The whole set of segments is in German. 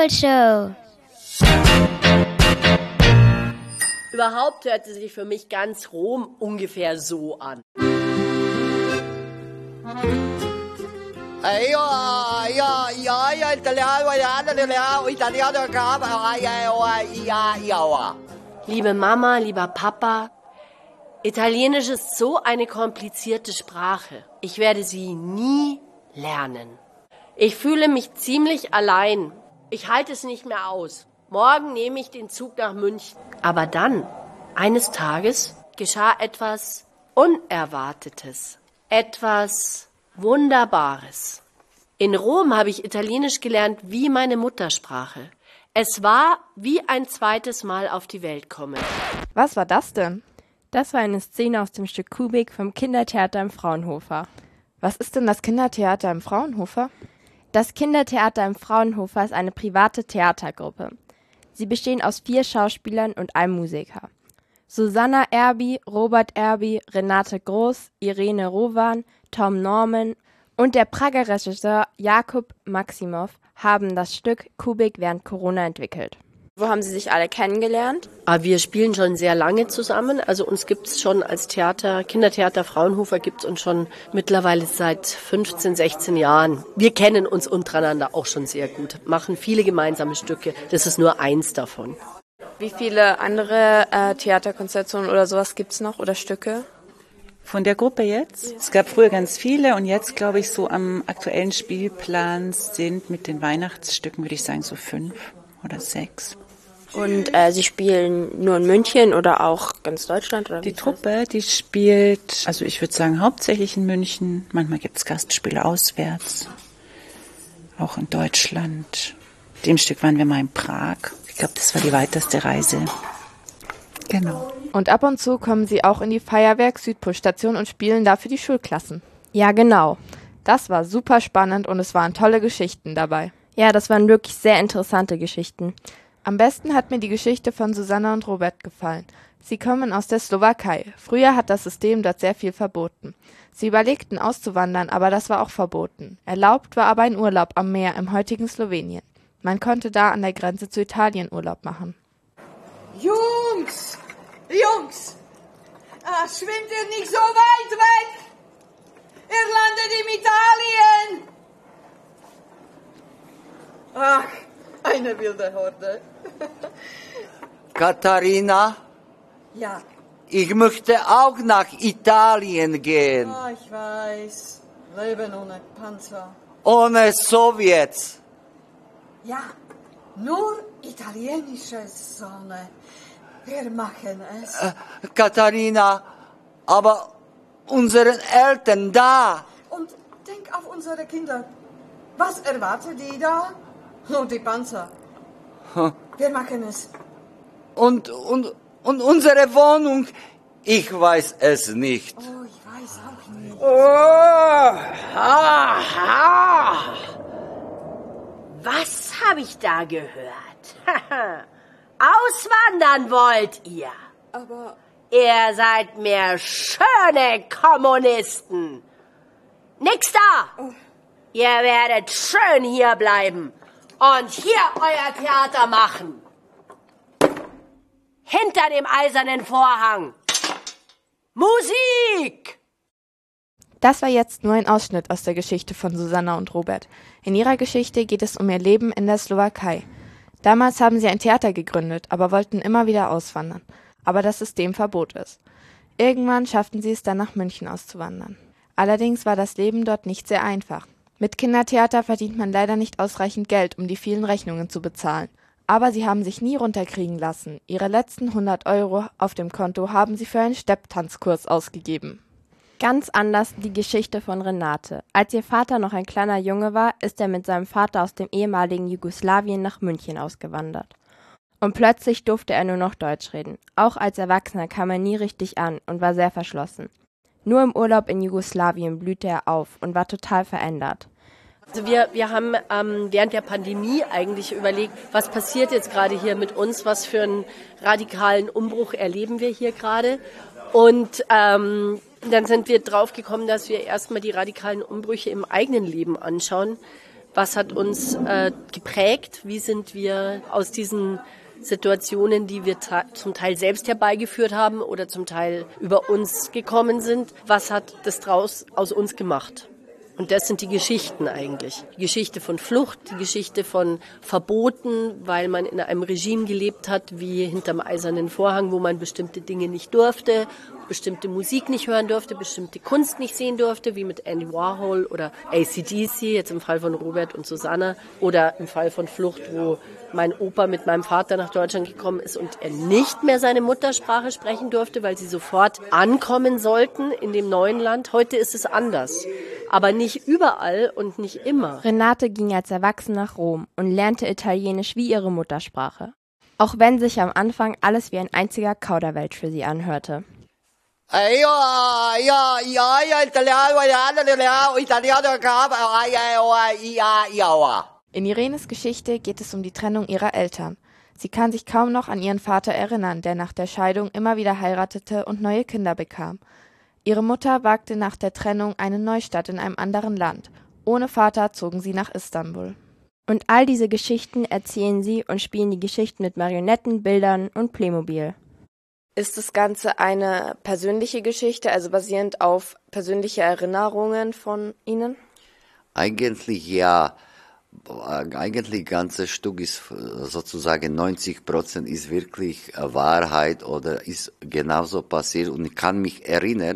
Schulshow. Überhaupt hört es sich für mich ganz Rom ungefähr so an. Liebe Mama, lieber Papa, Italienisch ist so eine komplizierte Sprache. Ich werde sie nie lernen. Ich fühle mich ziemlich allein. Ich halte es nicht mehr aus. Morgen nehme ich den Zug nach München. Aber dann, eines Tages, geschah etwas Unerwartetes. Etwas Wunderbares. In Rom habe ich Italienisch gelernt wie meine Muttersprache. Es war wie ein zweites Mal auf die Welt kommen. Was war das denn? Das war eine Szene aus dem Stück Kubik vom Kindertheater im Fraunhofer. Was ist denn das Kindertheater im Fraunhofer? Das Kindertheater im Fraunhofer ist eine private Theatergruppe. Sie bestehen aus 4 Schauspielern und einem Musiker. Susanna Erbi, Robert Erbi, Renate Groß, Irene Rowan, Tom Norman und der Prager Regisseur Jakub Maximow haben das Stück Kubik während Corona entwickelt. Wo haben Sie sich alle kennengelernt? Wir spielen schon sehr lange zusammen. Also uns gibt es schon als Theater, Kindertheater Fraunhofer gibt es uns schon mittlerweile seit 15, 16 Jahren. Wir kennen uns untereinander auch schon sehr gut, machen viele gemeinsame Stücke. Das ist nur eins davon. Wie viele andere Theaterkonstellationen oder sowas gibt's noch oder Stücke? Von der Gruppe jetzt? Ja. Es gab früher ganz viele und jetzt, glaube ich, so am aktuellen Spielplan sind mit den Weihnachtsstücken, würde ich sagen, so 5 oder 6. Und Sie spielen nur in München oder auch ganz Deutschland? Oder die Truppe, die spielt, also ich würde sagen, hauptsächlich in München. Manchmal gibt es Gastspiele auswärts, auch in Deutschland. Dem Stück waren wir mal in Prag. Ich glaube, das war die weiteste Reise. Genau. Und ab und zu kommen Sie auch in die Feuerwerk Südpol-Station und spielen da für die Schulklassen. Ja, genau. Das war super spannend und es waren tolle Geschichten dabei. Ja, das waren wirklich sehr interessante Geschichten. Am besten hat mir die Geschichte von Susanna und Robert gefallen. Sie kommen aus der Slowakei. Früher hat das System dort sehr viel verboten. Sie überlegten auszuwandern, aber das war auch verboten. Erlaubt war aber ein Urlaub am Meer im heutigen Slowenien. Man konnte da an der Grenze zu Italien Urlaub machen. Jungs! Jungs! Schwimmt ihr nicht so weit weg? Ihr landet in Italien! Ach, eine wilde Horde. Katharina? Ja? Ich möchte auch nach Italien gehen. Ich weiß. Leben ohne Panzer. Ohne Sowjets. Ja, nur italienische Sonne. Wir machen es. Katharina, aber unseren Eltern da. Und denk auf unsere Kinder. Was erwartet die da? Und die Panzer. Wir machen es. Und unsere Wohnung? Ich weiß es nicht. Oh, ich weiß auch nicht. Was habe ich da gehört? Auswandern wollt ihr? Aber... Ihr seid mir schöne Kommunisten. Nix da. Ihr werdet schön hier bleiben und hier euer Theater machen. Hinter dem eisernen Vorhang. Musik! Das war jetzt nur ein Ausschnitt aus der Geschichte von Susanna und Robert. In ihrer Geschichte geht es um ihr Leben in der Slowakei. Damals haben sie ein Theater gegründet, aber wollten immer wieder auswandern. Aber das System verbot es. Irgendwann schafften sie es dann nach München auszuwandern. Allerdings war das Leben dort nicht sehr einfach. Mit Kindertheater verdient man leider nicht ausreichend Geld, um die vielen Rechnungen zu bezahlen. Aber sie haben sich nie runterkriegen lassen. Ihre letzten 100 € auf dem Konto haben sie für einen Stepptanzkurs ausgegeben. Ganz anders die Geschichte von Renate. Als ihr Vater noch ein kleiner Junge war, ist er mit seinem Vater aus dem ehemaligen Jugoslawien nach München ausgewandert. Und plötzlich durfte er nur noch Deutsch reden. Auch als Erwachsener kam er nie richtig an und war sehr verschlossen. Nur im Urlaub in Jugoslawien blühte er auf und war total verändert. Also wir haben während der Pandemie eigentlich überlegt, was passiert jetzt gerade hier mit uns, was für einen radikalen Umbruch erleben wir hier gerade. Und dann sind wir drauf gekommen, dass wir erstmal die radikalen Umbrüche im eigenen Leben anschauen. Was hat uns geprägt? Wie sind wir aus diesen Situationen, die wir zum Teil selbst herbeigeführt haben oder zum Teil über uns gekommen sind, was hat das draus aus uns gemacht? Und das sind die Geschichten eigentlich. Die Geschichte von Flucht, die Geschichte von Verboten, weil man in einem Regime gelebt hat, wie hinterm Eisernen Vorhang, wo man bestimmte Dinge nicht durfte, bestimmte Musik nicht hören durfte, bestimmte Kunst nicht sehen durfte, wie mit Andy Warhol oder AC/DC, jetzt im Fall von Robert und Susanna, oder im Fall von Flucht, wo mein Opa mit meinem Vater nach Deutschland gekommen ist und er nicht mehr seine Muttersprache sprechen durfte, weil sie sofort ankommen sollten in dem neuen Land. Heute ist es anders, aber nicht überall und nicht immer. Renate ging als Erwachsene nach Rom und lernte Italienisch wie ihre Muttersprache. Auch wenn sich am Anfang alles wie ein einziger Kauderwelsch für sie anhörte. In Irenes Geschichte geht es um die Trennung ihrer Eltern. Sie kann sich kaum noch an ihren Vater erinnern, der nach der Scheidung immer wieder heiratete und neue Kinder bekam. Ihre Mutter wagte nach der Trennung eine Neustadt in einem anderen Land. Ohne Vater zogen sie nach Istanbul. Und all diese Geschichten erzählen sie und spielen die Geschichten mit Marionetten, Bildern und Playmobil. Ist das Ganze eine persönliche Geschichte, also basierend auf persönliche Erinnerungen von Ihnen? Eigentlich ja. Eigentlich ganze Stück ist sozusagen 90% ist wirklich Wahrheit oder ist genauso passiert. Und ich kann mich erinnern,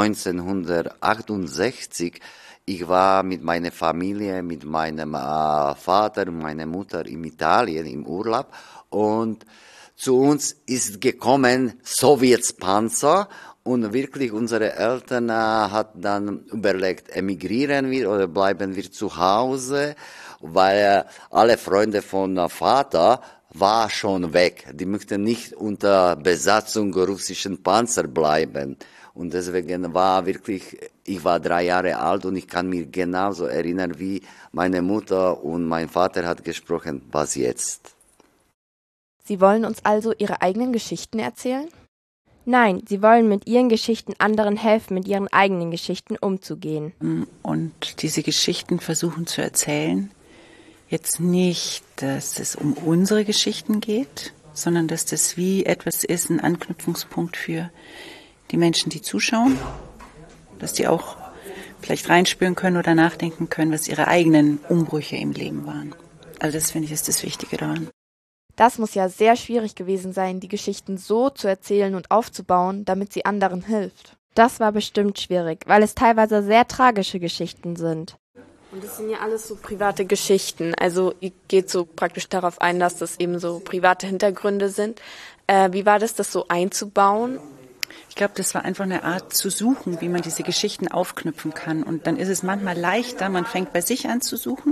1968, ich war mit meiner Familie, mit meinem Vater und meiner Mutter in Italien im Urlaub und zu uns ist gekommen Sowjetspanzer. Und wirklich unsere Eltern hat dann überlegt, emigrieren wir oder bleiben wir zu Hause, weil alle Freunde von Vater war schon weg. Die möchten nicht unter Besatzung russischen Panzer bleiben. Und deswegen war wirklich, ich war 3 Jahre alt und ich kann mich genauso erinnern, wie meine Mutter und mein Vater hat gesprochen, was jetzt? Sie wollen uns also Ihre eigenen Geschichten erzählen? Nein, sie wollen mit ihren Geschichten anderen helfen, mit ihren eigenen Geschichten umzugehen. Und diese Geschichten versuchen zu erzählen. Jetzt nicht, dass es um unsere Geschichten geht, sondern dass das wie etwas ist, ein Anknüpfungspunkt für die Menschen, die zuschauen. Dass die auch vielleicht reinspüren können oder nachdenken können, was ihre eigenen Umbrüche im Leben waren. Also das finde ich ist das Wichtige daran. Das muss ja sehr schwierig gewesen sein, die Geschichten so zu erzählen und aufzubauen, damit sie anderen hilft. Das war bestimmt schwierig, weil es teilweise sehr tragische Geschichten sind. Und das sind ja alles so private Geschichten. Also ihr geht so praktisch darauf ein, dass das eben so private Hintergründe sind. Wie war das so einzubauen? Ich glaube, das war einfach eine Art zu suchen, wie man diese Geschichten aufknüpfen kann. Und dann ist es manchmal leichter, man fängt bei sich an zu suchen,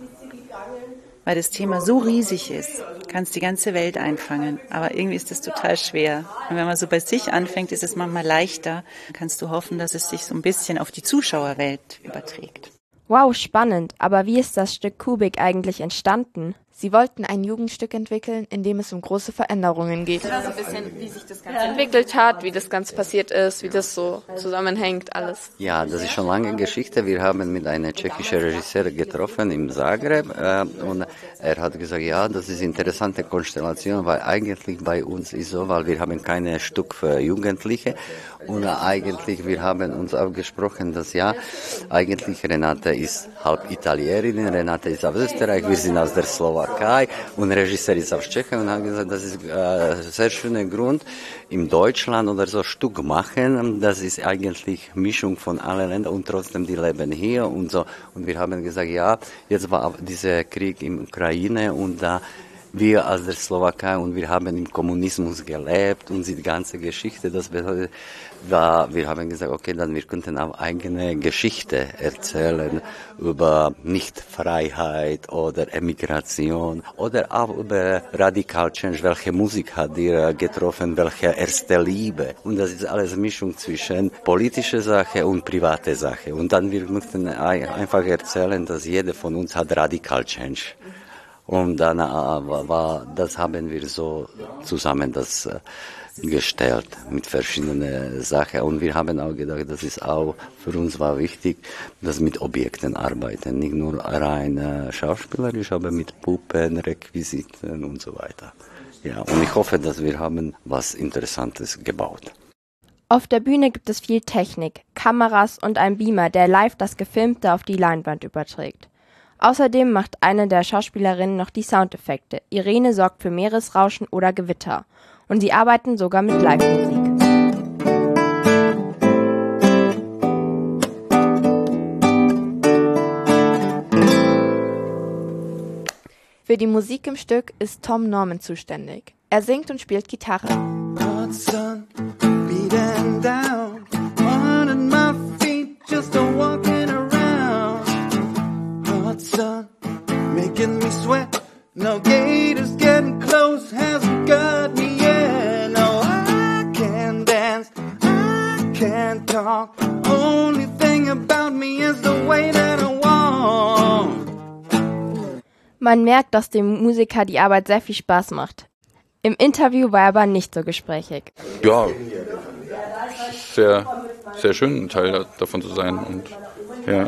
weil das Thema so riesig ist, kannst die ganze Welt einfangen. Aber irgendwie ist das total schwer. Und wenn man so bei sich anfängt, ist es manchmal leichter. Dann kannst du hoffen, dass es sich so ein bisschen auf die Zuschauerwelt überträgt. Wow, spannend. Aber wie ist das Stück Kubik eigentlich entstanden? Sie wollten ein Jugendstück entwickeln, in dem es um große Veränderungen geht. Also ein bisschen, wie sich das Ganze entwickelt hat, wie das Ganze passiert ist, wie das so zusammenhängt, alles. Ja, das ist schon lange Geschichte. Wir haben mit einem tschechischen Regisseur getroffen im Zagreb und er hat gesagt, ja, das ist eine interessante Konstellation, weil eigentlich bei uns ist so, weil wir haben kein Stück für Jugendliche und eigentlich wir haben uns abgesprochen, dass ja, eigentlich Renate ist halb Italienerin, Renate ist aus Österreich, wir sind aus der Slowakei und Regisseur ist aus Tschechien und haben gesagt, das ist ein sehr schöner Grund, in Deutschland oder so Stück machen, das ist eigentlich Mischung von allen Ländern und trotzdem die leben hier und so. Und wir haben gesagt, ja, jetzt war dieser Krieg in Ukraine und da wir als der Slowakei und wir haben im Kommunismus gelebt und die ganze Geschichte, das bedeutet, wir haben gesagt, okay, dann wir könnten auch eigene Geschichte erzählen über Nichtfreiheit oder Emigration oder auch über Radical Change, welche Musik hat dir getroffen, welche erste Liebe. Und das ist alles Mischung zwischen politische Sache und private Sache. Und dann wir möchten einfach erzählen, dass jeder von uns hat Radical Change. Und dann das haben wir so zusammen das gestellt mit verschiedenen Sachen. Und wir haben auch gedacht, das ist auch für uns war wichtig, dass mit Objekten arbeiten, nicht nur rein schauspielerisch, aber mit Puppen, Requisiten und so weiter. Ja, und ich hoffe, dass wir haben was Interessantes gebaut. Auf der Bühne gibt es viel Technik, Kameras und ein Beamer, der live das Gefilmte auf die Leinwand überträgt. Außerdem macht eine der Schauspielerinnen noch die Soundeffekte. Irene sorgt für Meeresrauschen oder Gewitter. Und sie arbeiten sogar mit Live-Musik. Für die Musik im Stück ist Tom Norman zuständig. Er singt und spielt Gitarre. Hot sun beating down, under my feet, just a walking around. Hot sun making me sweat, no gators getting close, hasn't got me yet. No, I can't dance, I can't talk, only thing about me is the way that I walk. Man merkt, dass dem Musiker die Arbeit sehr viel Spaß macht. Im Interview war er aber nicht so gesprächig. Ja, sehr, sehr schön, ein Teil davon zu sein. Und, ja.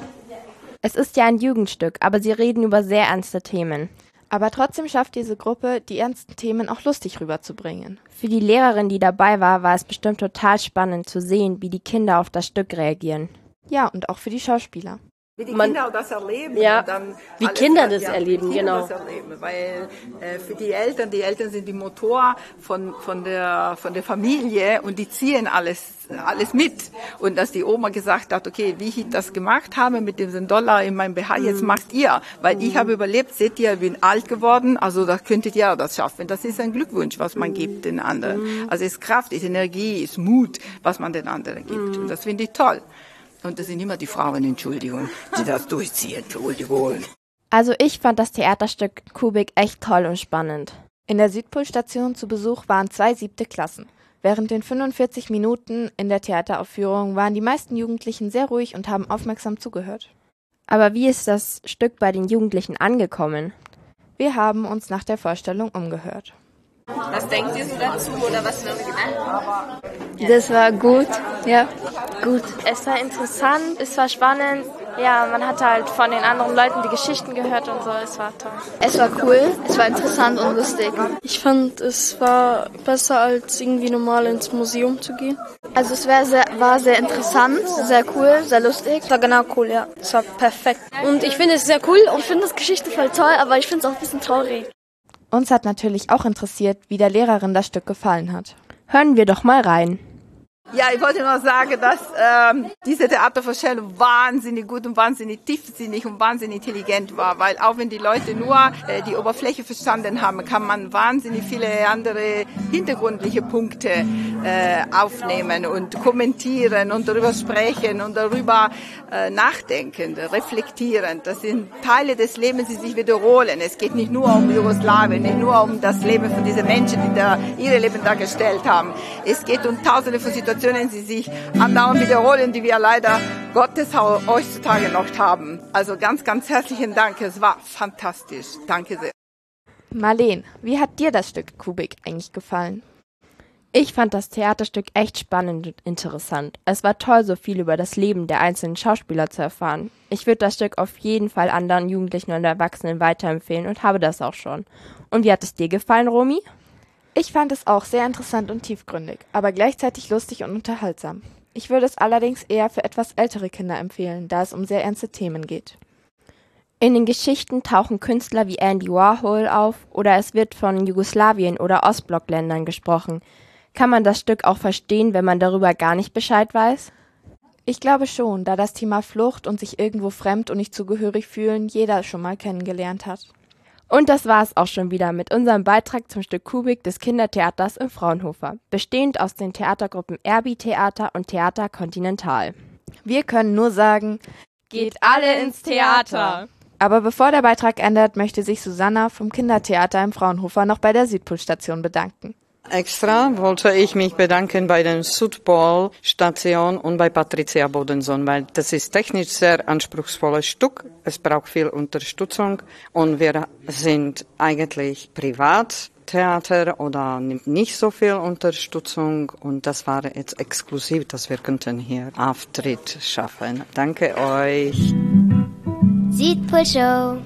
Es ist ja ein Jugendstück, aber sie reden über sehr ernste Themen. Aber trotzdem schafft diese Gruppe, die ernsten Themen auch lustig rüberzubringen. Für die Lehrerin, die dabei war es bestimmt total spannend zu sehen, wie die Kinder auf das Stück reagieren. Ja, und auch für die Schauspieler. Wie die Kinder das erleben. Ja, und dann wie Kinder das erleben, genau. Weil für die Eltern sind die Motor von der Familie und die ziehen alles mit. Und dass die Oma gesagt hat, okay, wie ich das gemacht habe mit dem $1 in meinem BH, jetzt macht ihr. Weil ich habe überlebt, seht ihr, ich bin alt geworden, also da könntet ihr das schaffen. Das ist ein Glückwunsch, was man gibt den anderen. Also es ist Kraft, es ist Energie, es ist Mut, was man den anderen gibt. Und das finde ich toll. Und das sind immer die Frauen, Entschuldigung, die das durchziehen, Entschuldigung. Also ich fand das Theaterstück Kubik echt toll und spannend. In der Südpolstation zu Besuch waren 2 7. Klassen. Während den 45 Minuten in der Theateraufführung waren die meisten Jugendlichen sehr ruhig und haben aufmerksam zugehört. Aber wie ist das Stück bei den Jugendlichen angekommen? Wir haben uns nach der Vorstellung umgehört. Was denkt ihr so dazu oder was wäre gedacht? Das war gut, ja, gut. Es war interessant, es war spannend. Ja, man hat halt von den anderen Leuten die Geschichten gehört und so, es war toll. Es war cool, es war interessant und lustig. Ich fand, es war besser als irgendwie normal ins Museum zu gehen. Also es war sehr interessant, sehr cool, sehr lustig. Es war genau cool, ja. Es war perfekt. Und ich finde es sehr cool und ich finde das Geschichte voll toll, aber ich finde es auch ein bisschen traurig. Uns hat natürlich auch interessiert, wie der Lehrerin das Stück gefallen hat. Hören wir doch mal rein. Ja, ich wollte nur sagen, dass diese Theatervorstellung wahnsinnig gut und wahnsinnig tiefsinnig und wahnsinnig intelligent war, weil auch wenn die Leute nur die Oberfläche verstanden haben, kann man wahnsinnig viele andere hintergrundliche Punkte aufnehmen und kommentieren und darüber sprechen und darüber nachdenken, reflektieren. Das sind Teile des Lebens, die sich wiederholen. Es geht nicht nur um Jugoslawien, nicht nur um das Leben von diesen Menschen, die da ihre Leben dargestellt haben. Es geht um tausende von Situationen, die sich andauernd wiederholen, die wir leider Gottes heutzutage noch haben. Also ganz, ganz herzlichen Dank. Es war fantastisch. Danke sehr. Marleen, wie hat dir das Stück Kubik eigentlich gefallen? Ich fand das Theaterstück echt spannend und interessant. Es war toll, so viel über das Leben der einzelnen Schauspieler zu erfahren. Ich würde das Stück auf jeden Fall anderen Jugendlichen und Erwachsenen weiterempfehlen und habe das auch schon. Und wie hat es dir gefallen, Romy? Ich fand es auch sehr interessant und tiefgründig, aber gleichzeitig lustig und unterhaltsam. Ich würde es allerdings eher für etwas ältere Kinder empfehlen, da es um sehr ernste Themen geht. In den Geschichten tauchen Künstler wie Andy Warhol auf oder es wird von Jugoslawien oder Ostblockländern gesprochen. Kann man das Stück auch verstehen, wenn man darüber gar nicht Bescheid weiß? Ich glaube schon, da das Thema Flucht und sich irgendwo fremd und nicht zugehörig fühlen jeder schon mal kennengelernt hat. Und das war es auch schon wieder mit unserem Beitrag zum Stück Kubik des Kindertheaters im Fraunhofer, bestehend aus den Theatergruppen Erbi Theater und Theater Continental. Wir können nur sagen, geht alle ins Theater! Aber bevor der Beitrag endet, möchte sich Susanna vom Kindertheater im Fraunhofer noch bei der Südpolstation bedanken. Extra wollte ich mich bedanken bei der Südpol-Station und bei Patricia Bodensohn, weil das ist technisch sehr anspruchsvolles Stück. Es braucht viel Unterstützung und wir sind eigentlich Privattheater oder nimmt nicht so viel Unterstützung und das war jetzt exklusiv, dass wir könnten hier Auftritt schaffen. Danke euch. Südpol-Show.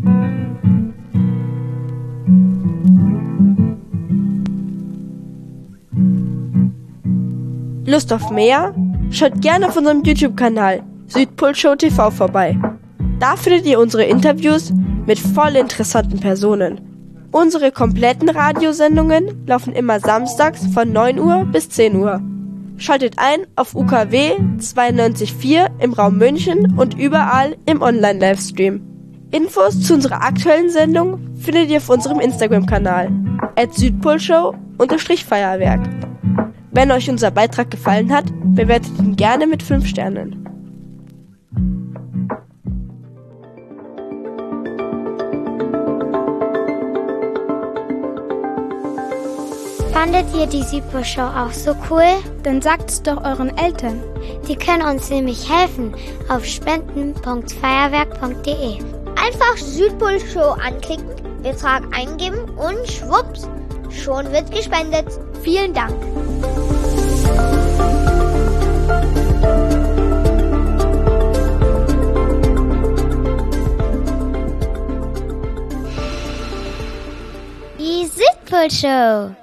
Lust auf mehr? Schaut gerne auf unserem YouTube-Kanal Südpol-Show TV vorbei. Da findet ihr unsere Interviews mit voll interessanten Personen. Unsere kompletten Radiosendungen laufen immer samstags von 9 Uhr bis 10 Uhr. Schaltet ein auf UKW 92.4 im Raum München und überall im Online-Livestream. Infos zu unserer aktuellen Sendung findet ihr auf unserem Instagram-Kanal @südpolshow_Feuerwerk. Wenn euch unser Beitrag gefallen hat, bewertet ihn gerne mit 5 Sternen. Fandet ihr die Südpol-Show auch so cool? Dann sagt's doch euren Eltern. Die können uns nämlich helfen auf spenden.feuerwerk.de. Einfach Südpol-Show anklicken, Betrag eingeben und schwupps, schon wird gespendet. Vielen Dank. Die Südpol-Show.